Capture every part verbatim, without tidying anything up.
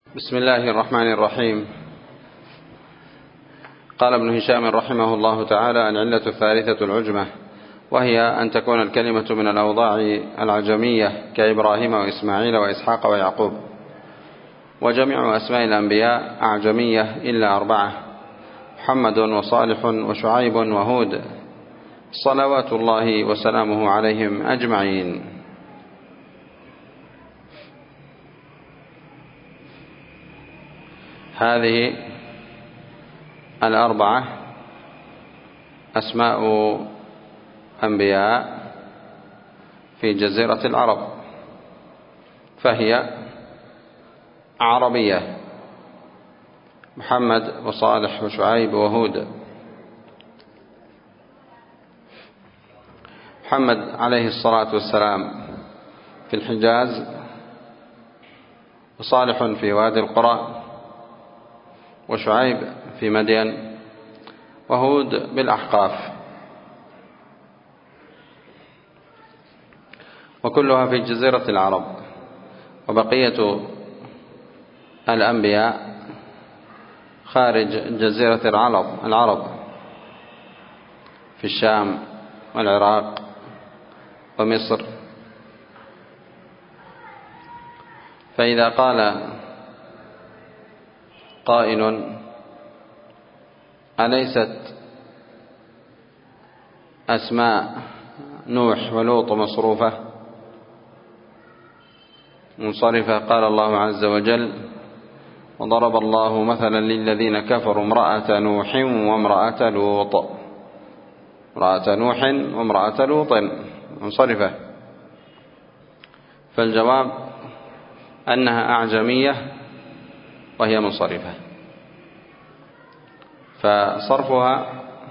بسم الله الرحمن الرحيم. قال ابن هشام رحمه الله تعالى: العلة الثالثة العجمة، وهي أن تكون الكلمة من الأوضاع العجمية كإبراهيم وإسماعيل وإسحاق ويعقوب. وجميع أسماء الأنبياء أعجمية إلا أربعة: محمد وصالح وشعيب وهود، صلوات الله وسلامه عليهم أجمعين. هذه الأربعة أسماء أنبياء في جزيرة العرب، فهي عربية: محمد وصالح وشعيب وهود. محمد عليه الصلاة والسلام في الحجاز، وصالح في وادي القرى، وشعيب في مدين، وهود بالأحقاف، وكلها في جزيرة العرب. وبقية الأنبياء خارج جزيرة العرب العرب في الشام والعراق ومصر. فإذا قال قائل: أليست أسماء نوح ولوط مصروفة منصرفة؟ قال الله عز وجل: وضرب الله مثلا للذين كفروا امرأة نوح وامرأة لوط امرأة نوح وامرأة لوط منصرفة. فالجواب أنها أعجمية وهي منصرفة، فصرفها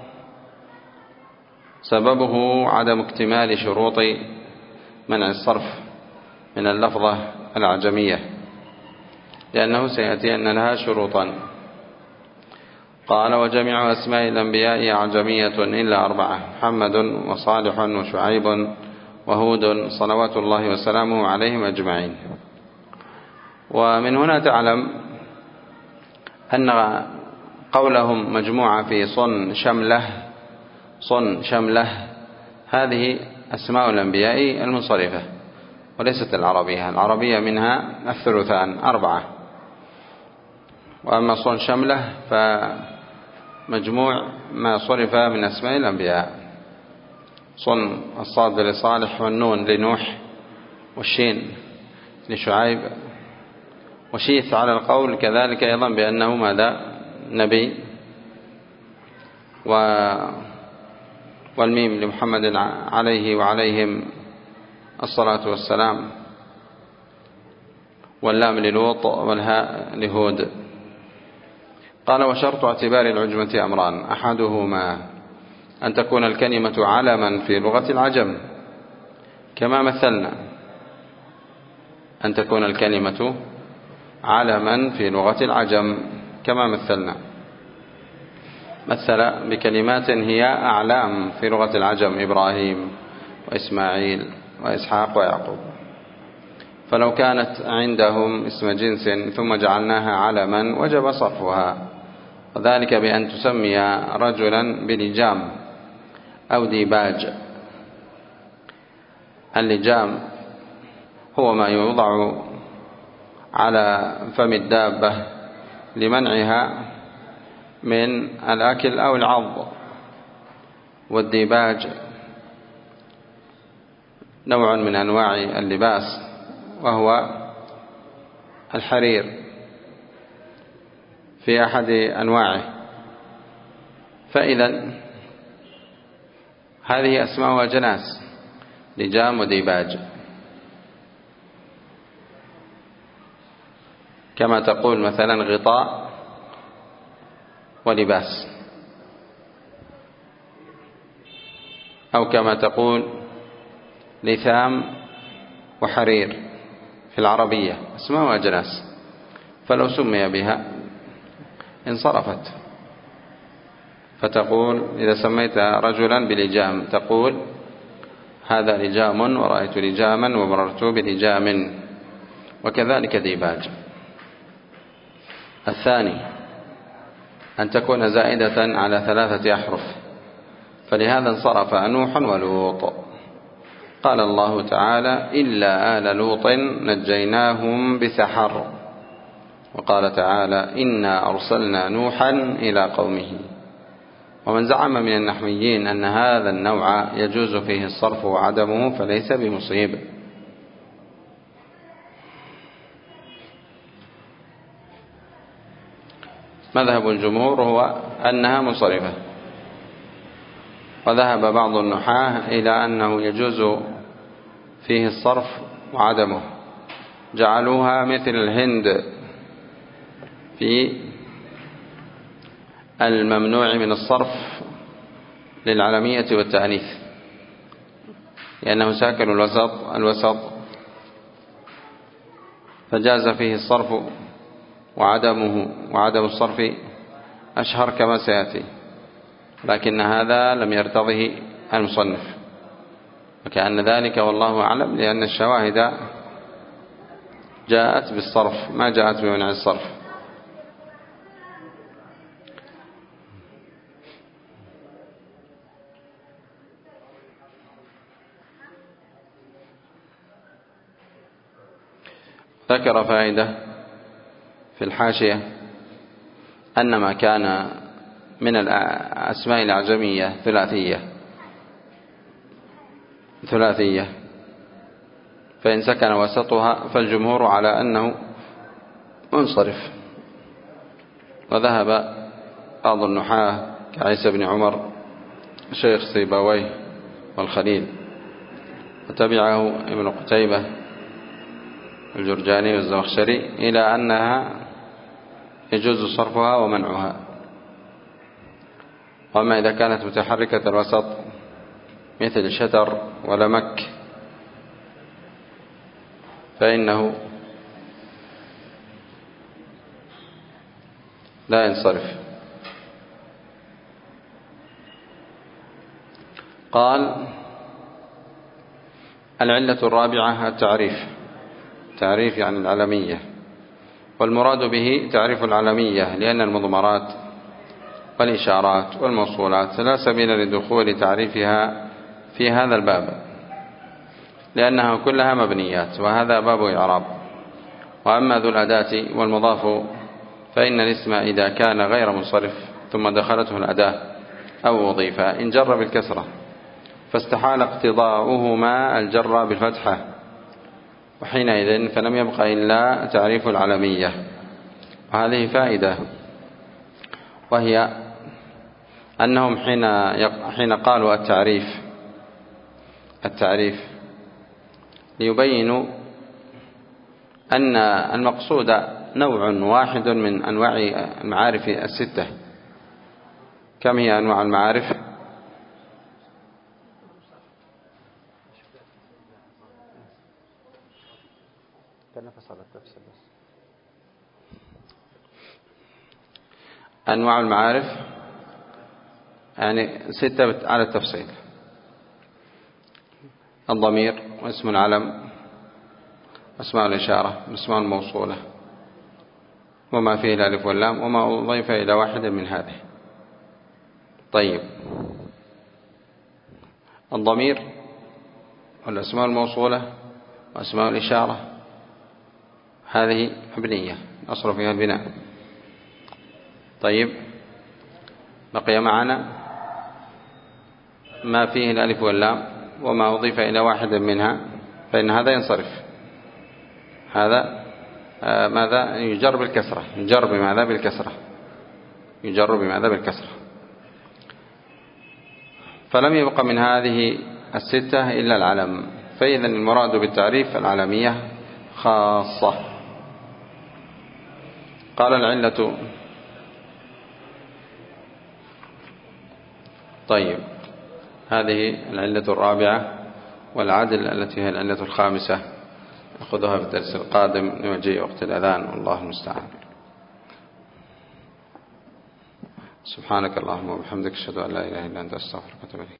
سببه عدم اكتمال شروط منع الصرف من اللفظة الأعجمية، لأنه سيأتي أن لها شروطا. قال: وجميع أسماء الأنبياء أعجمية إلا أربعة: محمد وصالح وشعيب وهود، صلوات الله وسلامه عليهم أجمعين. ومن هنا تعلم أن قولهم مجموعة في صن شمله صن شمله هذه أسماء الأنبياء المنصرفة وليست العربية. العربية منها الثلثان أربعة، وأما صن شمله فمجموع ما صرف من أسماء الأنبياء: صن الصاد لصالح، والنون لنوح، والشين لشعيب، وشيث على القول كذلك أيضا بأنه ماذا؟ نبي، والميم لمحمد عليه وعليهم الصلاة والسلام، واللام للوط، والهاء لهود. قال: وشرط اعتبار العجمة أمران: أحدهما أن تكون الكلمة علما في لغة العجم كما مثلنا أن تكون الكلمة علما في لغة العجم كما مثلنا مثل بكلمات هي أعلام في لغة العجم: إبراهيم وإسماعيل وإسحاق ويعقوب. فلو كانت عندهم اسم جنس ثم جعلناها علما وجب صرفها، وذلك بأن تسمي رجلا بلجام أو ديباج. اللجام هو ما يوضع على فم الدابة لمنعها من الأكل أو العض، والديباج نوع من أنواع اللباس وهو الحرير في أحد أنواعه. فإذا هذه أسماء جناس: لجام وديباج، كما تقول مثلا غطاء ولباس، أو كما تقول لثام وحرير في العربية، اسماء أجناس. فلو سمي بها انصرفت، فتقول إذا سميت رجلا بلجام تقول: هذا لجام، ورأيت لجاما، ومررت بلجام، وكذلك ديباج. الثاني أن تكون زائدة على ثلاثة أحرف، فلهذا انصرف نوح ولوط. قال الله تعالى: إلا آل لوط نجيناهم بسحر. وقال تعالى: إنا أرسلنا نوحا إلى قومه. ومن زعم من النحويين أن هذا النوع يجوز فيه الصرف وعدمه فليس بمصيب. مذهب الجمهور هو أنها منصرفة، وذهب بعض النحاة إلى أنه يجوز فيه الصرف وعدمه، جعلوها مثل الهند في الممنوع من الصرف للعلمية والتأنيث، لأنه ساكن الوسط الوسط فجاز فيه الصرف وعدمه، وعدم الصرف أشهر كما سيأتي، لكن هذا لم يرتضه المصنف، وكأن ذلك والله أعلم لأن الشواهد جاءت بالصرف ما جاءت بمنع الصرف. ذكر فائدة في الحاشية أن ما كان من الأسماء الأعجمية ثلاثية ثلاثية فإن سكن وسطها فالجمهور على أنه منصرف، وذهب بعض النحاة كعيسى بن عمر شيخ سيبويه والخليل، وتبعه ابن قتيبة الجرجاني والزمخشري إلى أنها يجوز صرفها ومنعها. وأما إذا كانت متحركة الوسط مثل شتر ولمك فإنه لا ينصرف. قال: العلة الرابعة التعريف. تعريف يعني العلمية، والمراد به تعريف العلمية لأن المضمرات والإشارات والموصولات لا سبيل لدخول تعريفها في هذا الباب، لأنها كلها مبنيات، وهذا باب إعراب. وأما ذو الأداة والمضاف فإن الاسم إذا كان غير منصرف ثم دخلته الأداة أو أضيف إن جر بالكسرة فاستحال اقتضاؤهما الجر بالفتحة، وحينئذ فلم يبق إلا تعريف العلمية. وهذه فائدة، وهي أنهم حين حين قالوا التعريف التعريف ليبينوا أن المقصود نوع واحد من أنواع المعارف الستة. كم هي أنواع المعارف؟ أنواع المعارف يعني ستة على التفصيل: الضمير، واسم العلم، واسماء الإشارة، واسماء الموصولة، وما فيه الألف واللام، وما أضيف إلى واحد من هذه. طيب، الضمير والأسماء الموصولة وأسماء الإشارة هذه مبنية أصل فيها البناء. طيب، بقي معنا ما فيه الألف واللام وما أضيف إلى واحد منها، فإن هذا ينصرف. هذا آه ماذا؟ يجر بالكسرة. يجر بماذا؟ بالكسرة. يجر بماذا؟ بالكسرة. فلم يبق من هذه الستة إلا العلم، فإذا المراد بالتعريف العلمية خاصة. قال: العلة. طيب، هذه العلة الرابعة، والعدل التي هي العلة الخامسة نأخذها في الدرس القادم لمجيء وقت الأذان، والله المستعان. سبحانك اللهم وبحمدك، أشهد أن لا إله إلا أنت، أستغفرك وأتوب إليك.